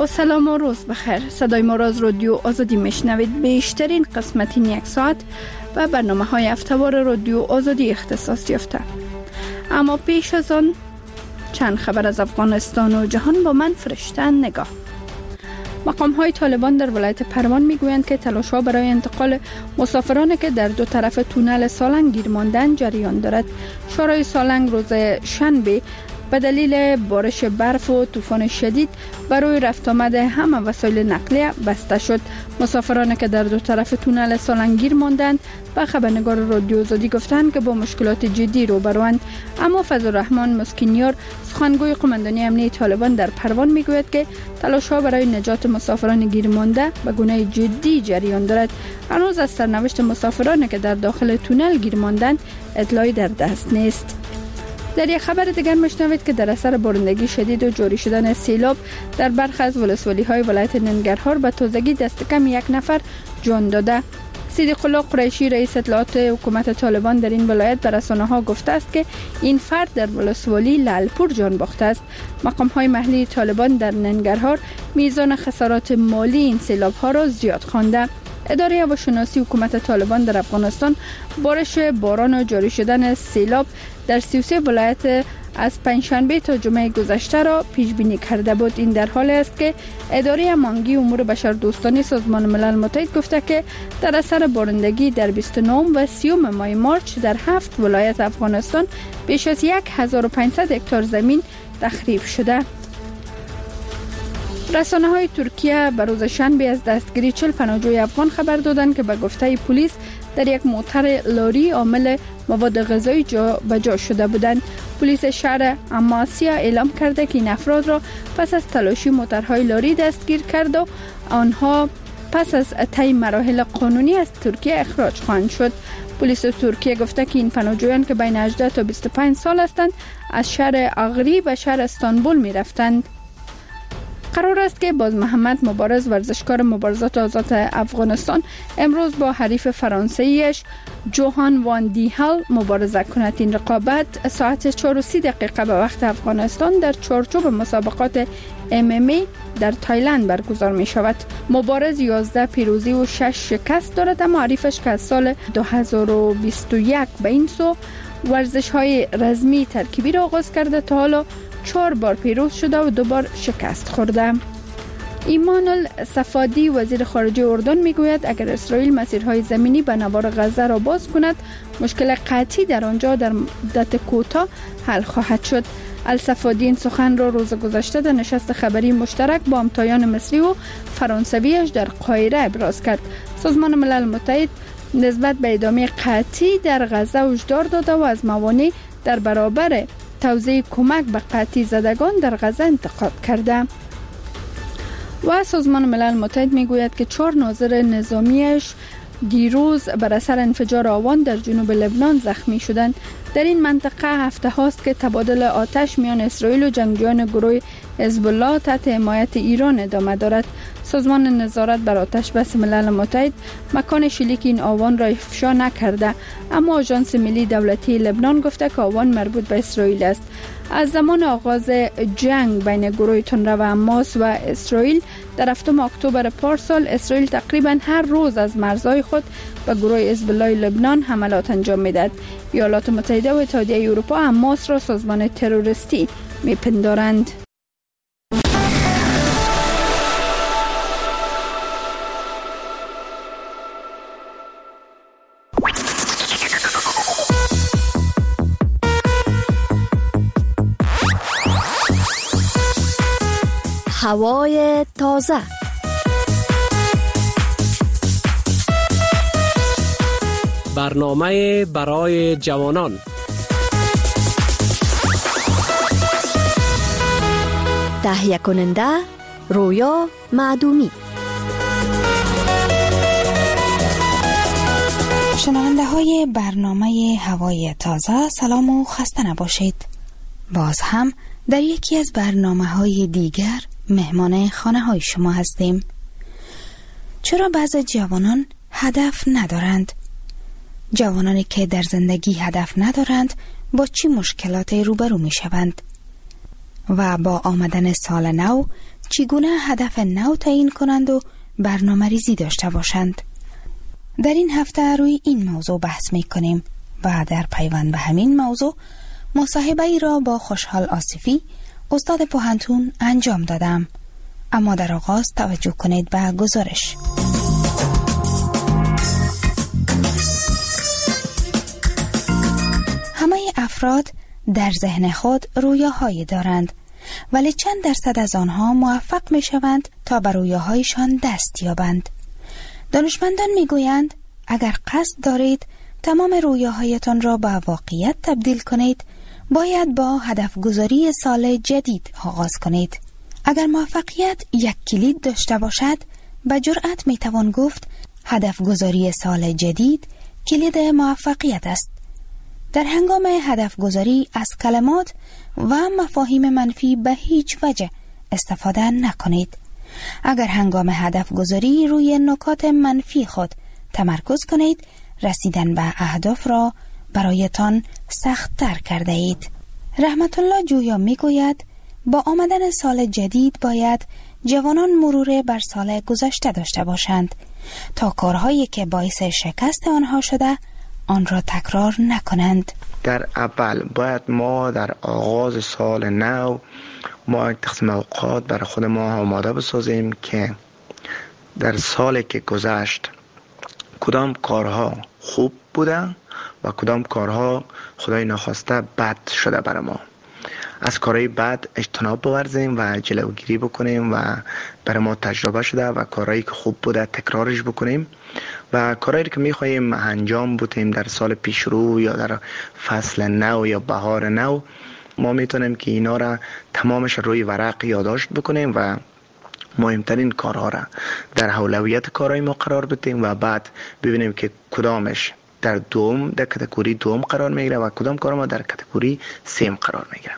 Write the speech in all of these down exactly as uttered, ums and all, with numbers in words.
با سلام و روز بخیر. صدای ما را از رادیو آزادی میشنوید. بیشترین قسمت این یک ساعت و برنامه های هفته‌وار رادیو آزادی اختصاص یافته. اما پیش از آن چند خبر از افغانستان و جهان با من فرشته نگاه. مقام های طالبان در ولایت پروان میگویند که تلاش ها برای انتقال مسافرانی که در دو طرف تونل سالنگ گیر ماندند جریان دارد. شورای سالنگ روز شنبه به دلیل بارش برف و طوفان شدید برای رفت آمد همه وسایل نقلیه بسته شد. مسافرانی که در دو طرف تونل سالنگ گیر ماندند به خبرنگار رادیو آزادی گفتند که با مشکلات جدی روبروند. اما فضلالرحمن مسکینیار سخنگوی قماندانی امنیه طالبان در پروان میگوید که تلاش ها برای نجات مسافران گیر مانده به گونه جدی جریان دارد. هنوز از سرنوشت مسافرانی که در داخل تونل گیر ماندند اطلاعی در دست نیست. در یک خبر دیگر میشنوید که در اثر بارندگی شدید و جاری شدن سیلاب در برخی از ولسوالی‌های ولایت ننگرهار به تازگی دست کم یک نفر جان داده. صدیق الله قریشی رئیس اطلاعات حکومت طالبان در این ولایت به رسانه‌ها گفته است که این فرد در ولسوالی لعلپور جان باخته است. مقام‌های محلی طالبان در ننگرهار میزان خسارات مالی این سیلاب‌ها را زیاد خوانده. اداره هواشناسی حکومت طالبان در افغانستان بارش باران و جاری شدن سیلاب در سی و سه ولایت از پنجشنبه تا جمعه گذشته را پیش بینی کرده بود. این در حالی است که اداره امانگی امور بشردوستانه سازمان ملل متحد گفته که در اثر بارندگی در بیست و نه و سی ماه مارچ در هفت ولایت افغانستان بیش از هزار و پانصد هکتار زمین تخریب شده. رسانه های ترکیه به روز شنبه از دستگیری چهل پناهجوی افغان خبر دادند که به گفته پلیس در یک موتر لاری حامل مواد غذایی جا به جا شده بودند. پلیس شهر اماسیا اعلام کرده که این افراد را پس از تلاشی موترهای لاری دستگیر کرد و آنها پس از طی مراحل قانونی از ترکیه اخراج خواهند شد. پلیس ترکیه گفته که این پناهجویان که بین هجده تا بیست و پنج سال هستند از شهر اغری به شهر استانبول می رفتند. قرار است که باز محمد مبارز ورزشکار مبارزات آزاد افغانستان امروز با حریف فرانسویش جوهان وان دیهل مبارزه کند. این رقابت ساعت چهار و سی دقیقه به وقت افغانستان در چارچوب مسابقات ام ام ای در تایلند برگزار می شود. مبارز یازده پیروزی و شش شکست دارد، اما حریفش که از سال دو هزار و بیست و یک به این سو ورزش های رزمی ترکیبی را آغاز کرده تا حالا چهار بار پیروز شده و دو بار شکست خورده. ایمان الصفادی وزیر خارجه اردن میگوید اگر اسرائیل مسیرهای زمینی به نوار غزه را باز کند مشکل قطعی در آنجا در مدت کوتاه حل خواهد شد. الصفادی این سخن را روز گذشته در نشست خبری مشترک با همتایان مصری و فرانسویش در قاهره ابراز کرد. سازمان ملل متحد نسبت به ادامه قطعی در غزه هشدار داده و از موانع در برابر توزیع کمک به قطعی زدگان در غزه انتقاد کرده. و سازمان ملل متحد میگوید که چهار ناظر نظامیش دیروز بر اثر انفجار آوان در جنوب لبنان زخمی شدند. در این منطقه هفته هاست که تبادل آتش میان اسرائیل و جنگجویان گروه حزب الله تحت حمایت ایران ادامه دارد. سازمان نظارت بر آتش بس ملل متحد مکان شلیک این آوان را افشا نکرده، اما آژانس ملی دولتی لبنان گفته که آوان مربوط به اسرائیل است. از زمان آغاز جنگ بین گروه تندرو حماس و اسرائیل در هفتم اکتبر پارسال، اسرائیل تقریبا هر روز از مرزهای خود به گروه حزب الله لبنان حملات انجام میداد. ایالات متحده و اتحادیه اروپا حماس را سازمان تروریستی میپندارند. هوای تازه. برنامه برای جوانان. تهیه کننده رویا معدومی. شنونده های برنامه هوای تازه، سلام و خسته نباشید. باز هم در یکی از برنامه های دیگر مهمان خانه های شما هستیم. چرا بعضی جوانان هدف ندارند؟ جوانانی که در زندگی هدف ندارند با چی مشکلات روبرو می شوند؟ و با آمدن سال نو چگونه هدف نو تعیین کنند و برنامه ریزی داشته باشند. در این هفته روی این موضوع بحث می کنیم و در پیوند به همین موضوع مصاحبه ای را با خوشحال آصفی استاد پوهنتون انجام دادم. اما در آغاز توجه کنید به گزارش. همه افراد در ذهن خود رویاهایی دارند، ولی چند درصد از آنها موفق می شوند تا بر رویاهایشان دست یابند. دانشمندان می گویند اگر قصد دارید تمام رویاهایتان را به واقعیت تبدیل کنید، باید با هدف گذاری سال جدید آغاز کنید. اگر موفقیت یک کلید داشته باشد، به جرأت می توان گفت هدف گذاری سال جدید کلید موفقیت است. در هنگام هدف گذاری از کلمات و مفاهیم منفی به هیچ وجه استفاده نکنید. اگر هنگام هدف گذاری روی نکات منفی خود تمرکز کنید، رسیدن به اهداف را برایتان سخت تر کرده اید. رحمت الله جویا می گوید با آمدن سال جدید باید جوانان مرور بر سال گذشته داشته باشند تا کارهایی که باعث شکست آنها شده آن را تکرار نکنند. در اول باید ما در آغاز سال نو ما یک تقسیم اوقات برای خود ما آماده بسازیم که در سالی که گذشت کدام کارها خوب بوده و کدام کارها خدای نخواسته بد شده برای ما. از کارهای بد اجتناب بورزیم و جلوگیری بکنیم و برای ما تجربه شده و کارهایی که خوب بوده تکرارش بکنیم و کارهایی که میخواییم انجام بدیم در سال پیش رو یا در فصل نو یا بهار نو، ما میتونیم که اینا را تمامش روی ورق یادداشت بکنیم و مهمترین کارها را در اولویت کارهای ما قرار بدیم و بعد ببینیم که کدامش در دوم در کاتگوری دوم قرار میگیره و کدام کار ما در کاتگوری سیم قرار میگیره.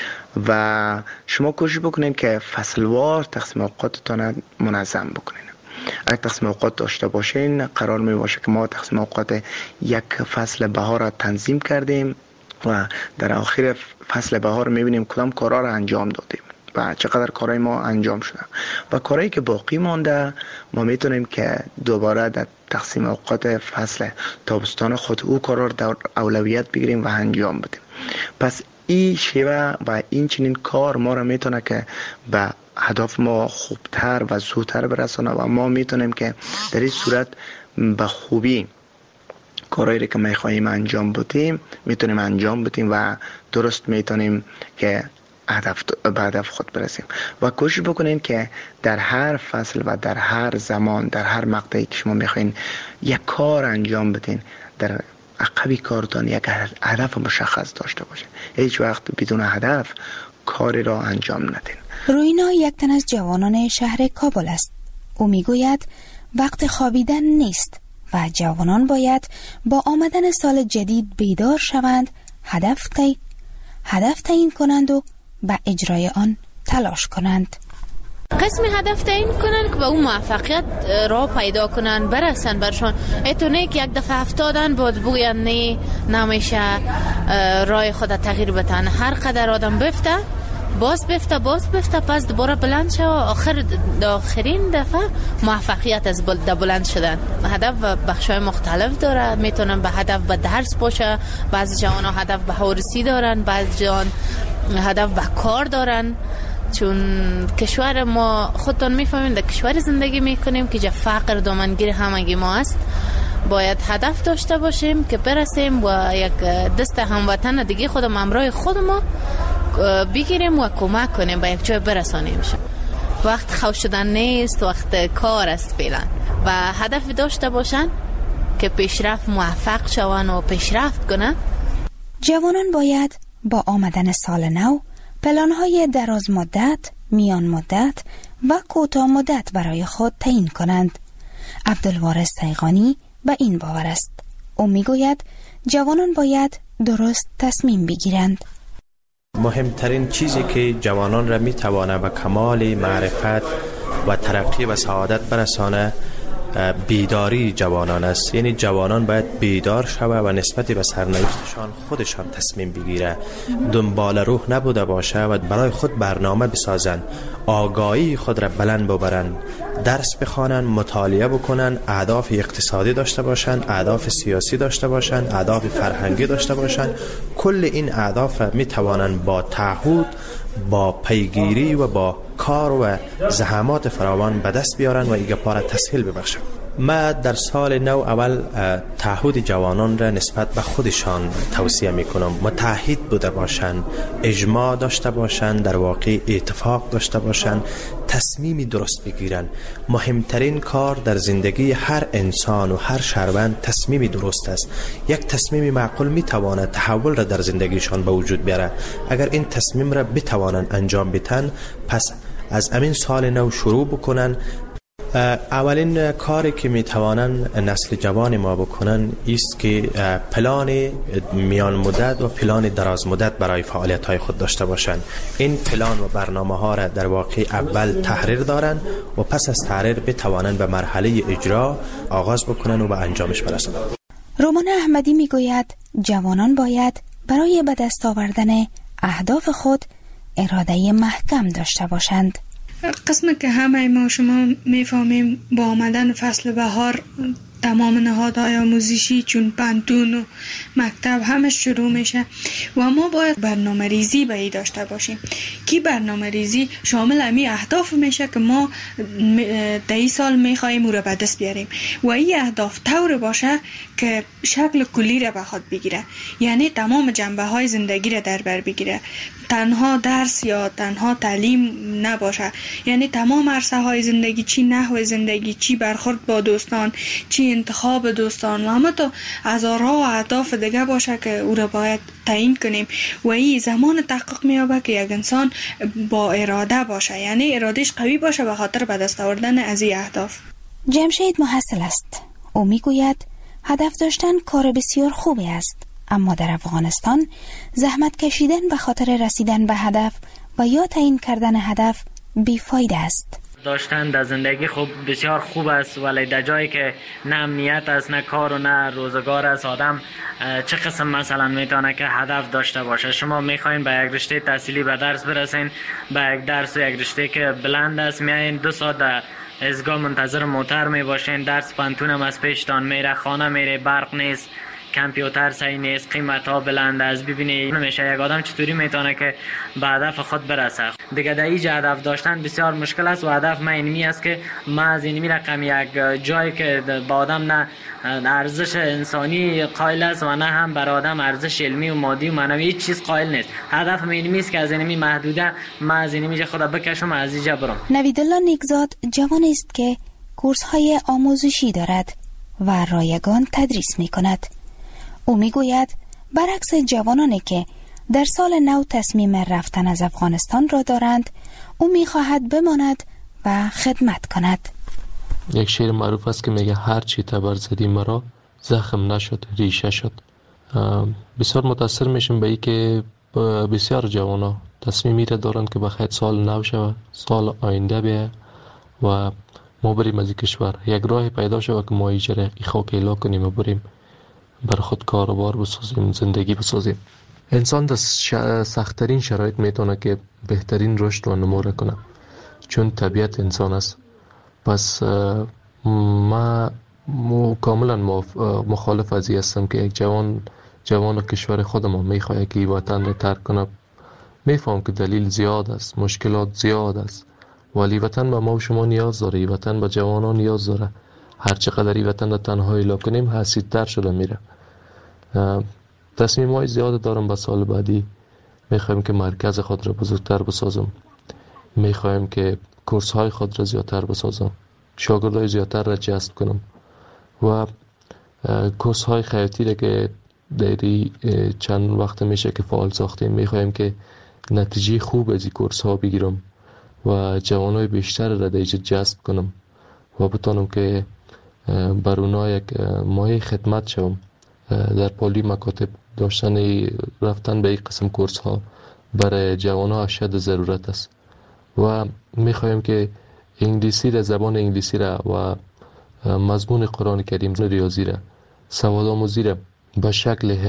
و شما کوشش بکنین که فصلوار تقسیم اوقاتتان منظم بکنین. اگه تقسیم اوقات داشته باشین، قرار می باشه که ما تقسیم اوقات یک فصل بهار را تنظیم کردیم و در آخر فصل بهار میبینیم کدام کارها را انجام دادیم و چقدر کارهای ما انجام شده و کارهایی که باقی مانده ما میتونیم که دوباره در تقسیم اوقات فصل تابستان خود او کارها را در اولویت بگیریم و انجام بدیم. پس این شیوه و این چنین کار ما را میتونه که به هدف ما خوبتر و زودتر برسانه و ما میتونیم که در این صورت به خوبی کارهایی که میخواییم انجام بدیم میتونیم انجام بدیم و درست میتونیم که هدف به هدف خود برسیم. و کوشش بکنین که در هر فصل و در هر زمان در هر مقطعی که شما میخواین یک کار انجام بدین، در عقبی کارتان یک هدف مشخص داشته باشه. هیچ وقت بدون هدف کاری را انجام ندین. روینا یک تن از جوانان شهر کابل است. او میگوید وقت خوابیدن نیست و جوانان باید با آمدن سال جدید بیدار شوند، هدف تعیین هدف تعیین کنند و به اجرای آن تلاش کنند. قسم هدف تعیین کنن که به اون موفقیت را پیدا کنن، برسن برشان. ایتونه که یک دفعه افتادن بود بگوین نه نمیشه رای خود تغییر بدن. هر قدر آدم بفته باز بفته باز بفته پس دوباره بلند شو، آخر آخرین دفعه موفقیت از بلند شدن. هدف بخشای مختلف داره، میتونن به هدف به درس باشه، بعضی جوان هدف به هورسی دارن، بعضی جوان هدف به کار دارن. چون کشور ما خودتون میفهمین در کشور زندگی میکنیم که جا فقر دامنگیر همگی ما است. باید هدف داشته باشیم که برسیم و یک دست هموطن دیگه خودم همراه خود ما بگیریم و کمک کنیم به یک جای برسانیم. وقت خوش شدن نیست، وقت کار است فعلا. و هدف داشته باشن که پیشرفت موفق شون و پیشرفت کنن. جوانان باید با آمدن سال نو پلان‌های دراز مدت، میان مدت و کوتاه مدت برای خود تعیین کنند. عبدالوارث تیغانی به این باور است. او میگوید جوانان باید درست تصمیم بگیرند. مهمترین چیزی که جوانان را میتوانه به کمال معرفت و ترقی و سعادت برسانه بیداری جوانان است. یعنی جوانان باید بیدار شوه و نسبت به سرنوشتشان خودشان تصمیم بگیره، دنبال روح نبوده باشه و برای خود برنامه بسازن، آگاهی خود را بلند ببرن، درس بخوانن، مطالعه بکنن، اهداف اقتصادی داشته باشن، اهداف سیاسی داشته باشن، اهداف فرهنگی داشته باشن. کل این اهداف را می توانن با تعهد، با پیگیری و با کار و زحمات فراوان به دست بیارن و ایگه پاره تسهیل ببخشن. ما در سال نو اول تعهد جوانان را نسبت به خودشان توصیه میکنم. متحد بوده باشند، اجماع داشته باشند، در واقع اتفاق داشته باشند، تصمیمی درست بگیرن. مهمترین کار در زندگی هر انسان و هر شهروند تصمیمی درست است. یک تصمیم معقول میتواند تحول را در زندگیشان به وجود بیاره. اگر این تصمیم را بتوانند انجام بدن، پس از امین سال نو شروع بکنن. اولین کاری که میتوانن نسل جوان ما بکنن است که پلان میان مدت و پلان دراز مدت برای فعالیت های خود داشته باشند. این پلان و برنامه ها را در واقع اول تحریر دارن و پس از تحریر بتوانن به مرحله اجرا آغاز بکنن و به انجامش برسند. رومان احمدی میگوید جوانان باید برای به دست آوردن اهداف خود اراده محکم داشته باشند. قسم که همه ما شما میفهمیم با آمدن فصل بهار تمام نهادهای آموزشی چون پانتون و مکتب همه شروع میشه و ما باید برنامه ریزی به ای داشته باشیم که برنامه ریزی شامل امی اهداف میشه که ما در این سال میخواییم او را به دست بیاریم و این اهداف طور باشه که شکل کلی را به خود بگیره، یعنی تمام جنبه های زندگی را در بر بگیره، تنها درس یا تنها تعلیم نباشه، یعنی تمام عرصه های زندگی، چی نحو زندگی، چی برخورد با دوستان، چی انتخاب دوستان و همه تا هزارها و اهداف دیگه باشه که او را باید تعیین کنیم و این زمان تحقق میابه که یک انسان با اراده باشه، یعنی ارادش قوی باشه به خاطر به دست آوردن از این اهداف. جمشید محصل است. او میگوید هدف داشتن کار بسیار خوبی است، اما در افغانستان زحمت کشیدن به خاطر رسیدن به هدف و یا تعیین کردن هدف بیفایده است. داشتن در زندگی خوب بسیار خوب است، ولی در جایی که نه امنیت است، نه کار و نه روزگار است، آدم چه قسم مثلا میتونه که هدف داشته باشه؟ شما میخواین به یک رشته تحصیلی به درس برسین، به یک درس و یک رشته که بلند است، میایین دو ساعت در ایستگاه منتظر موتر میباشین، درس پانتون هم از پیشتان میره، خانه میره، برق نیست، کامپیوتر صحیح نیست، قیمت ها بلند است. ببینید نمیشه یک آدم چطوری میتونه که به هدف خود برسه. دیگه در اینجا هدف داشتن بسیار مشکل است و هدف من اینمی است که ما از اینمی رقم یک جایی که با آدم نه ارزش انسانی قائل است و نه هم بر آدم ارزش علمی و مادی و معنوی هیچ چیز قائل نیست. هدف من اینمی است که از اینمی محدوده ما از اینمی خود بکشم و از اینجا برم. نویدالله نیکزاد جوانی است که کورس های آموزشی دارد و رایگان تدریس میکند. او میگوید برعکس جوانانی که در سال نو تصمیم رفتن از افغانستان را دارند، او میخواهد بماند و خدمت کند. یک شعر معروف است که میگه هر چی تبر زدی مرا زخم نشد ریشه شد. بسیار متاثر میشم به این که بسیار جوانا تصمیمی را دارند که بخیر سال نو شود، سال آینده بیه و ما بریم از این کشور، یک راه پیدا شود که ما ایجره ای خاک ایلا کنیم و بریم بر خود کاروبار بسازیم، زندگی بسازیم. انسان در سخت‌ترین شرایط میتونه که بهترین رشد و نمو کنه، چون طبیعت انسان است. پس ما کاملا مخالف از این هستم که یک جوان جوان کشور خودم میخواد که وطن را ترک کنه. میفهم که دلیل زیاد است، مشکلات زیاد است، ولی وطن به ما و شما نیاز داره، وطن به جوانان نیاز داره. هر چقدر این وطن را تنها ایلا کنیم حسیدتر شده میره. تصمیم های زیاد دارم به سال بعدی. میخوایم که مرکز خود را بزرگتر بسازم، میخوایم که کورس های خود را زیادتر بسازم، شاگردای زیادتر را جذب کنم و کورس های خیاطی را که دیری چند وقت میشه که فعال ساختیم، میخوایم که نتیجه خوب از این کورس ها بگیرم و جوانای بیشتر را دیجا جذب کنم و بتانم که بر اونا یک مایه خدمت شوم. در پالی مکاتب داشتن رفتن به این قسم کورس ها برای جوان ها اشد ضرورت است و میخوایم که انگلیسی را، زبان انگلیسی را و مضمون قرآن کریم، ریاضی را، سواد آموزی را به شکل